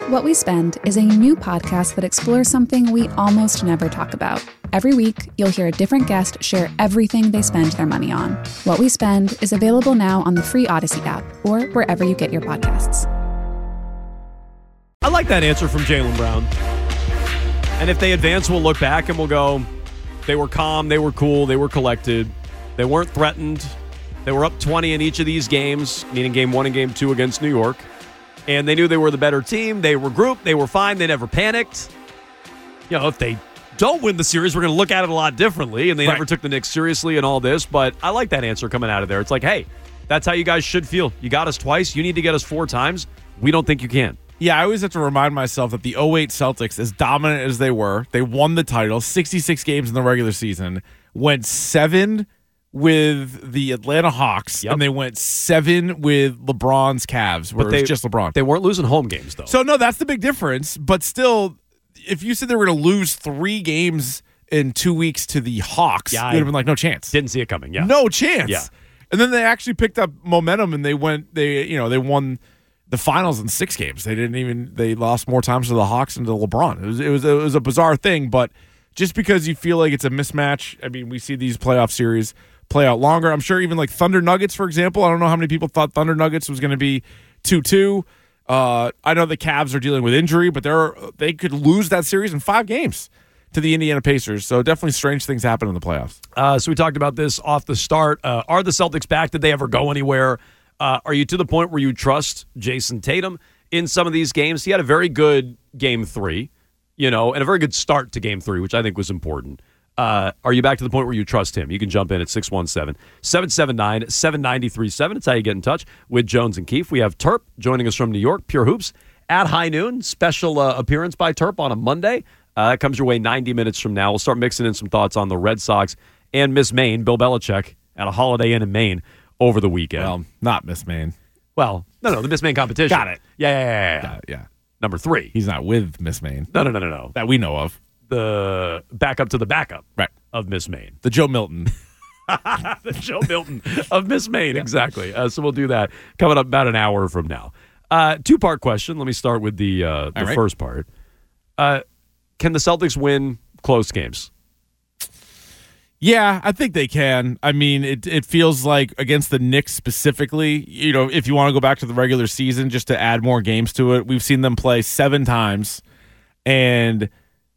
What We Spend is a new podcast that explores something we almost never talk about. Every week, you'll hear a different guest share everything they spend their money on. What We Spend is available now on the free Odyssey app or wherever you get your podcasts. I like that answer from Jaylen Brown. And if they advance, we'll look back and we'll go, they were calm, they were cool, they were collected, they weren't threatened. They were up 20 in each of these games, meaning game 1 and game 2 against New York. And they knew they were the better team. They were grouped. They were fine. They never panicked. You know, if they don't win the series, we're going to look at it a lot differently. And they never took the Knicks seriously and all this. But I like that answer coming out of there. It's like, hey, that's how you guys should feel. You got us twice. You need to get us 4 times. We don't think you can. Yeah, I always have to remind myself that the 08 Celtics, as dominant as they were, they won the title, 66 games in the regular season, went 7 with the Atlanta Hawks, and they went 7 with LeBron's Cavs, where it was just LeBron. They weren't losing home games, though. So, no, that's the big difference. But still, if you said they were going to lose 3 games in 2 weeks to the Hawks, you would have been like, no chance. Didn't see it coming, No chance. Yeah. And then they actually picked up momentum, and they won the finals in 6 games. They lost more times to the Hawks and to LeBron. It was a bizarre thing, but just because you feel like it's a mismatch, I mean, we see these playoff series play out longer. I'm sure even like Thunder Nuggets, for example. I don't know how many people thought Thunder Nuggets was going to be 2-2. I know the Cavs are dealing with injury, but they could lose that series in 5 games to the Indiana Pacers. So definitely strange things happen in the playoffs. So we talked about this off the start. Are the Celtics back? Did they ever go anywhere? Are you to the point where you trust Jason Tatum in some of these games? He had a very good game 3, and a very good start to game 3, which I think was important. Are you back to the point where you trust him? You can jump in at 617-779-7937. It's how you get in touch with Jones and Keefe. We have Terp joining us from New York, Pure Hoops, at high noon. Special appearance by Terp on a Monday. That comes your way 90 minutes from now. We'll start mixing in some thoughts on the Red Sox and Miss Maine, Bill Belichick, at a Holiday Inn in Maine over the weekend. Well, not Miss Maine. Well, no, the Miss Maine competition. Got it. Yeah. Got it, yeah. Number 3. He's not with Miss Maine. No. That we know of. The backup to the backup of Miss Maine. The Joe Milton. The Joe Milton of Miss Maine, exactly. So we'll do that coming up about an hour from now. 2-part question. Let me start with the first part. Can the Celtics win close games? Yeah, I think they can. I mean, it feels like against the Knicks specifically, if you want to go back to the regular season just to add more games to it, we've seen them play 7 times, and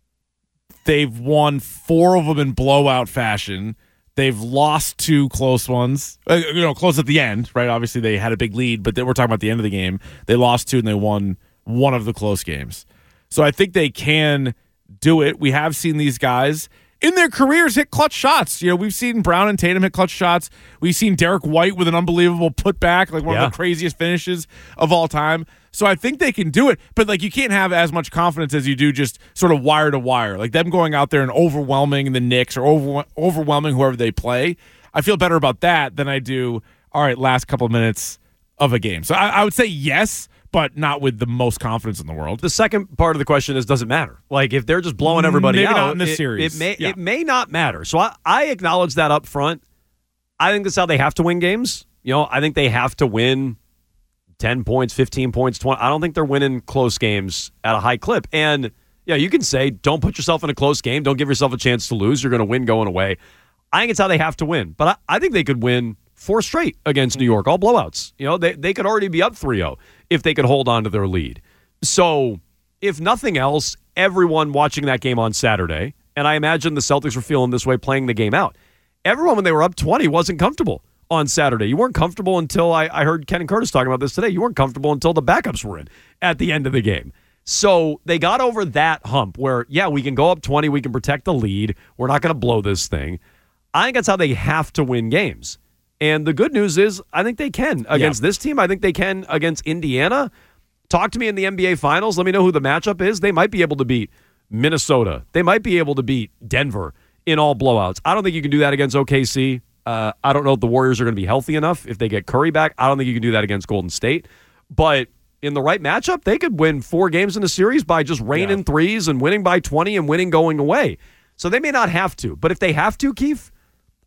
they've won 4 of them in blowout fashion. They've lost 2 close ones, close at the end, right? Obviously, they had a big lead, but we're talking about the end of the game. They lost 2, and they won 1 of the close games. So I think they can do it. We have seen these guys in their careers hit clutch shots. We've seen Brown and Tatum hit clutch shots. We've seen Derek White with an unbelievable putback, like one of the craziest finishes of all time. So I think they can do it, but you can't have as much confidence as you do just sort of wire to wire. Like them going out there and overwhelming the Knicks or overwhelming whoever they play. I feel better about that than I do, all right, last couple of minutes of a game. So I would say yes, but not with the most confidence in the world. The second part of the question is, does it matter? Like, if they're just blowing everybody out, not in this series. It may not matter. So I acknowledge that up front. I think that's how they have to win games. I think they have to win 10 points, 15 points, 20. I don't think they're winning close games at a high clip. And, you can say, don't put yourself in a close game. Don't give yourself a chance to lose. You're going to win going away. I think it's how they have to win. But I think they could win 4 straight against New York, all blowouts. They could already be up 3-0 if they could hold on to their lead. So, if nothing else, everyone watching that game on Saturday, and I imagine the Celtics were feeling this way playing the game out, everyone when they were up 20 wasn't comfortable on Saturday. You weren't comfortable until I heard Ken and Curtis talking about this today. You weren't comfortable until the backups were in at the end of the game. So they got over that hump where, we can go up 20. We can protect the lead. We're not going to blow this thing. I think that's how they have to win games. And the good news is I think they can against this team. I think they can against Indiana. Talk to me in the NBA Finals. Let me know who the matchup is. They might be able to beat Minnesota. They might be able to beat Denver in all blowouts. I don't think you can do that against OKC. I don't know if the Warriors are going to be healthy enough if they get Curry back. I don't think you can do that against Golden State. But in the right matchup, they could win 4 games in a series by just raining threes and winning by 20 and winning going away. So they may not have to. But if they have to, Keith,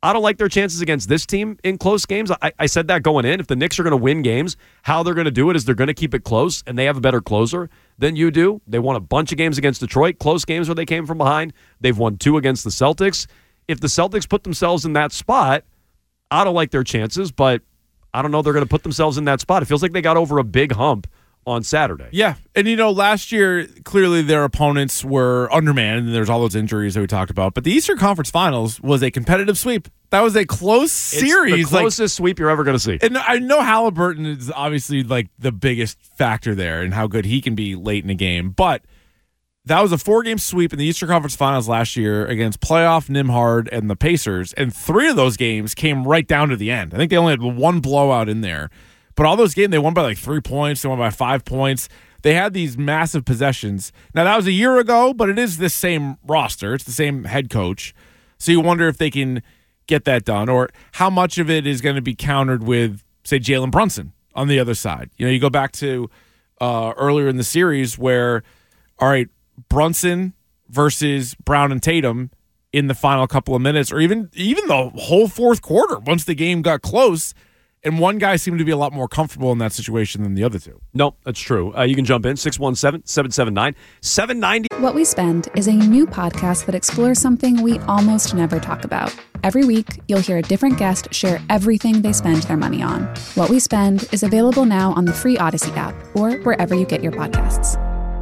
I don't like their chances against this team in close games. I said that going in. If the Knicks are going to win games, how they're going to do it is they're going to keep it close, and they have a better closer than you do. They won a bunch of games against Detroit, close games where they came from behind. They've won 2 against the Celtics. If the Celtics put themselves in that spot, I don't like their chances, but I don't know they're going to put themselves in that spot. It feels like they got over a big hump on Saturday. Yeah. And, last year, clearly their opponents were undermanned, and there's all those injuries that we talked about. But the Eastern Conference Finals was a competitive sweep. That was a close series. It's the closest sweep you're ever going to see. And I know Halliburton is obviously like the biggest factor there and how good he can be late in the game. But that was a 4-game sweep in the Eastern Conference Finals last year against playoff Nimhard and the Pacers. And 3 of those games came right down to the end. I think they only had 1 blowout in there. But all those games, they won by like 3 points. They won by 5 points. They had these massive possessions. Now, that was a year ago, but it is the same roster. It's the same head coach. So you wonder if they can get that done, or how much of it is going to be countered with, say, Jalen Brunson on the other side. You go back to earlier in the series where, all right, Brunson versus Brown and Tatum in the final couple of minutes, or even the whole fourth quarter once the game got close. And one guy seemed to be a lot more comfortable in that situation than the other two. No, that's true. You can jump in, 617-779-790. What We Spend is a new podcast that explores something we almost never talk about. Every week, you'll hear a different guest share everything they spend their money on. What We Spend is available now on the free Odyssey app or wherever you get your podcasts.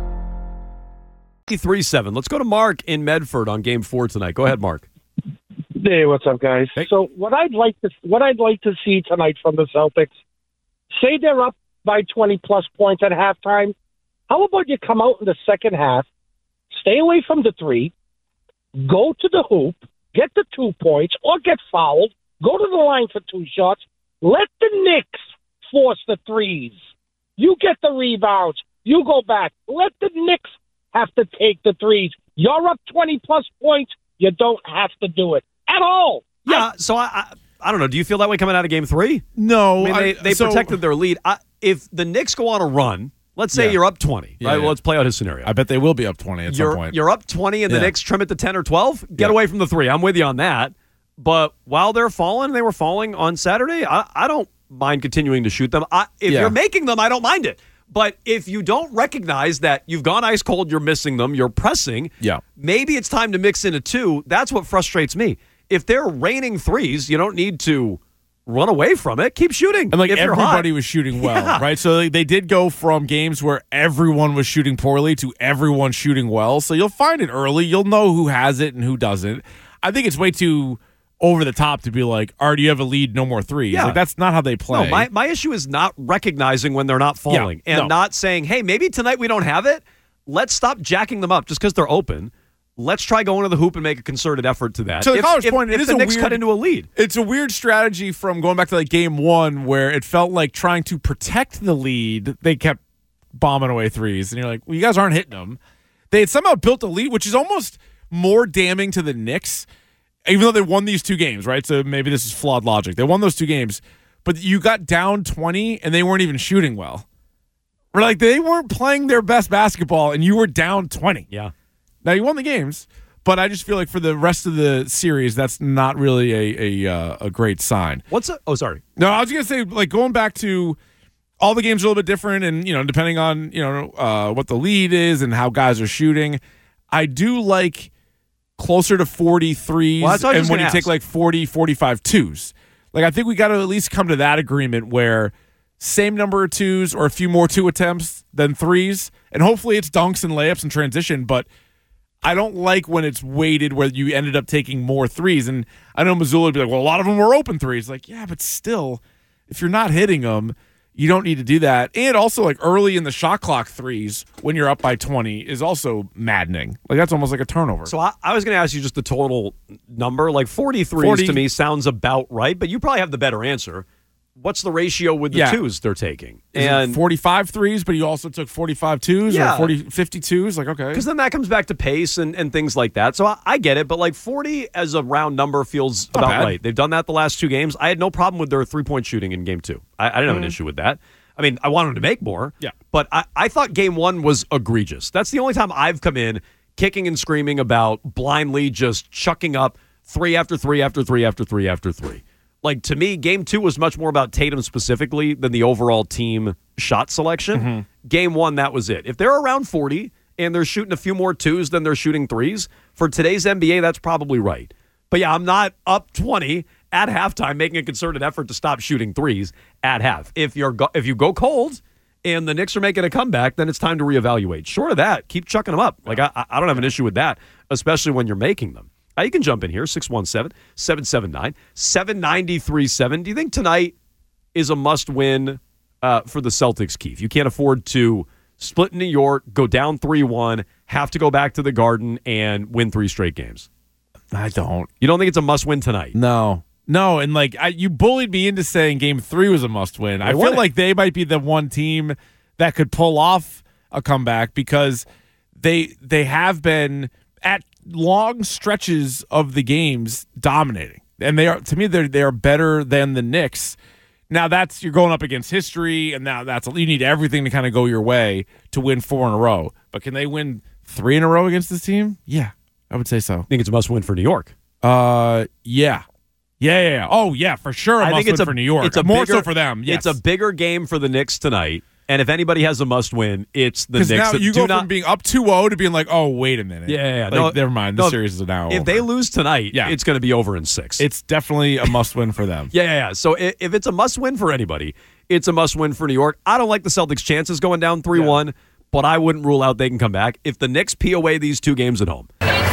3-7. Let's go to Mark in Medford on Game 4 tonight. Go ahead, Mark. Hey, what's up, guys? Hey. So what I'd like to see tonight from the Celtics, say they're up by 20-plus points at halftime. How about you come out in the second half, stay away from the 3, go to the hoop, get the 2 points, or get fouled, go to the line for 2 shots, let the Knicks force the 3s. You get the rebounds. You go back. Let the Knicks have to take the 3s. You're up 20-plus points. You don't have to do it at all. Yeah, so I don't know. Do you feel that way coming out of Game 3? No. I mean, they protected their lead. If the Knicks go on a run, let's say you're up 20, right? Well, let's play out his scenario. I bet they will be up 20 at some point. You're up 20 and the Knicks trim it to 10 or 12? Get away from the 3. I'm with you on that. But while they were falling on Saturday, I don't mind continuing to shoot them. If you're making them, I don't mind it. But if you don't recognize that you've gone ice cold, you're missing them, you're pressing, maybe it's time to mix in a 2. That's what frustrates me. If they're raining 3s, you don't need to run away from it. Keep shooting. And everybody was shooting well, right? So they did go from games where everyone was shooting poorly to everyone shooting well. So you'll find it early. You'll know who has it and who doesn't. I think it's way too over the top to be like, all right, you have a lead, no more 3s. Yeah. Like, that's not how they play. No, my issue is not recognizing when they're not falling and not saying, hey, maybe tonight we don't have it. Let's stop jacking them up just because they're open. Let's try going to the hoop and make a concerted effort to that. So the college point, if the Knicks cut into a lead. It's a weird strategy from going back to like Game 1 where it felt like trying to protect the lead, they kept bombing away 3s. And you're like, well, you guys aren't hitting them. They had somehow built a lead, which is almost more damning to the Knicks, even though they won these 2 games, right? So maybe this is flawed logic. They won those 2 games, but you got down 20 and they weren't even shooting well. Or like they weren't playing their best basketball and you were down 20. Yeah. Now, you won the games, but I just feel like for the rest of the series, that's not really a great sign. Oh, sorry. No, I was going to say, like, going back to all the games are a little bit different, and, depending on, what the lead is and how guys are shooting, I do like closer to 43s and when you take, like, 40, 45 2s. Like, I think we got to at least come to that agreement where same number of 2s or a few more 2 attempts than 3s, and hopefully it's dunks and layups and transition, but I don't like when it's weighted where you ended up taking more 3s. And I know Missoula would be like, well, a lot of them were open 3s. Like, yeah, but still, if you're not hitting them, you don't need to do that. And also, like, early in the shot clock 3s when you're up by 20 is also maddening. Like, that's almost like a turnover. So I was going to ask you just the total number. Like, 43s to me sounds about right, but you probably have the better answer. What's the ratio with the 2s they're taking? And 45 3s, but you also took 45 2s or 50 2s? Like, okay. Because then that comes back to pace and things like that. So I get it, but like 40 as a round number feels about right. They've done that the last 2 games. I had no problem with their 3-point shooting in Game 2. I didn't have an issue with that. I mean, I wanted them to make more, but I thought Game 1 was egregious. That's the only time I've come in kicking and screaming about blindly just chucking up 3 after 3 after 3 after 3 after 3. Like, to me, game 2 was much more about Tatum specifically than the overall team shot selection. Mm-hmm. Game 1, that was it. If they're around 40 and they're shooting a few more 2s than they're shooting 3s, for today's NBA, that's probably right. But yeah, I'm not up 20 at halftime making a concerted effort to stop shooting 3s at half. If you go cold and the Knicks are making a comeback, then it's time to reevaluate. Short of that, keep chucking them up. Like, I don't have an issue with that, especially when you're making them. You can jump in here, 617-779-7937. Do you think tonight is a must-win for the Celtics, Keith? You can't afford to split in New York, go down 3-1, have to go back to the Garden, and win 3 straight games. I don't. You don't think it's a must-win tonight? No, and like you bullied me into saying Game 3 was a must-win. I feel like they might be the one team that could pull off a comeback because they have been at long stretches of the games dominating, and they are better than the Knicks. Now you're going up against history, and now you need everything to kind of go your way to win 4 in a row. But can they win 3 in a row against this team? Yeah, I would say so. I think it's a must-win for New York. Yeah. Oh, yeah, for sure. I think it's for New York. It's more so for them. Yes. It's a bigger game for the Knicks tonight. And if anybody has a must-win, it's the Knicks. Because now you go from being up 2-0 to being like, oh, wait a minute. Yeah. Like, never mind. The series is now over. If they lose tonight, it's going to be over in 6. It's definitely a must-win for them. Yeah. So if it's a must-win for anybody, it's a must-win for New York. I don't like the Celtics' chances going down 3-1, but I wouldn't rule out they can come back. If the Knicks pee away these 2 games at home,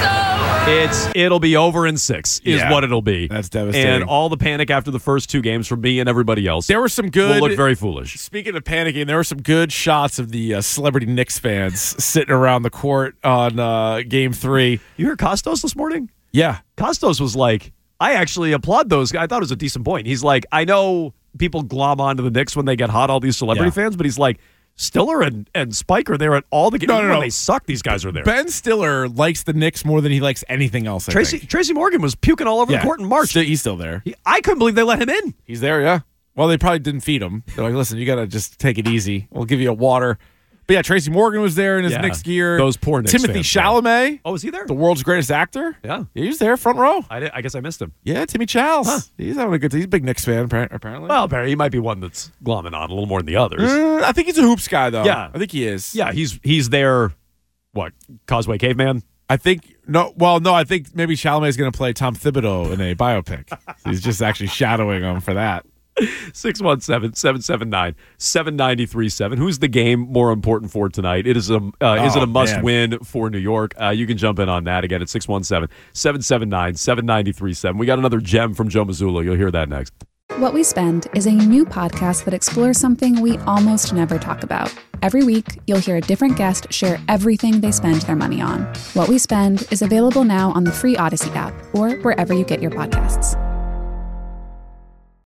it'll be over in 6 is what it'll be. That's devastating. And all the panic after the first 2 games from me and everybody else. There were some good. Will look very foolish. Speaking of panicking, there were some good shots of the celebrity Knicks fans sitting around the court on Game 3. You heard Kostos this morning? Yeah. Kostos was like, I actually applaud those guys. I thought it was a decent point. He's like, I know people glom onto the Knicks when they get hot, all these celebrity fans, but he's like, Stiller and Spike are there at all the games. No. When they suck, these guys are there. Ben Stiller likes the Knicks more than he likes anything else, I think. Tracy Morgan was puking all over the court in March. He's still there. I couldn't believe they let him in. He's there, yeah. Well, they probably didn't feed him. They're like, listen, you got to just take it easy. We'll give you a water. But yeah, Tracy Morgan was there in his Knicks gear. Those poor Knicks Timothy fans, Chalamet. Oh, is he there? The world's greatest actor. Yeah. He was there, front row. I guess I missed him. Yeah, Timmy Chals. Huh. He's having a good time. He's a big Knicks fan, apparently. Well, Barry, he might be one that's glomming on a little more than the others. I think he's a hoops guy, though. Yeah. I think he is. Yeah, he's there, Causeway Caveman? I think I think maybe Chalamet is going to play Tom Thibodeau in a biopic. So he's just actually shadowing him for that. 617-779-7937. Who's the game more important for tonight? Is it a must-win for New York? You can jump in on that again at 617-779-7937. We got another gem from Joe Mazzulla. You'll hear that next. What We Spend is a new podcast that explores something we almost never talk about. Every week, you'll hear a different guest share everything they spend their money on. What We Spend is available now on the free Odyssey app or wherever you get your podcasts.